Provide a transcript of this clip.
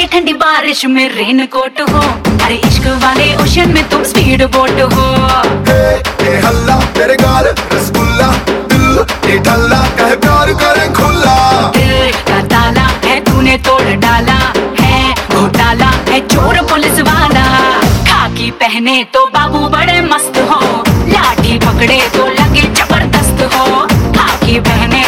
ठंडी बारिश में रेन कोट हो, अरे इश्क वाले ओशन में तुम स्पीड बोट हो। हे हल्ला तेरे गाल रसगुल्ला, दिल ये ढल्ला कह प्यार करे खुला। दिल का ताला है तूने तोड़ डाला, है घोटाला है चोर पुलिस वाला। खाकी पहने तो बाबू बड़े मस्त हो, लाठी पकड़े तो लगे जबरदस्त हो। खाकी पहने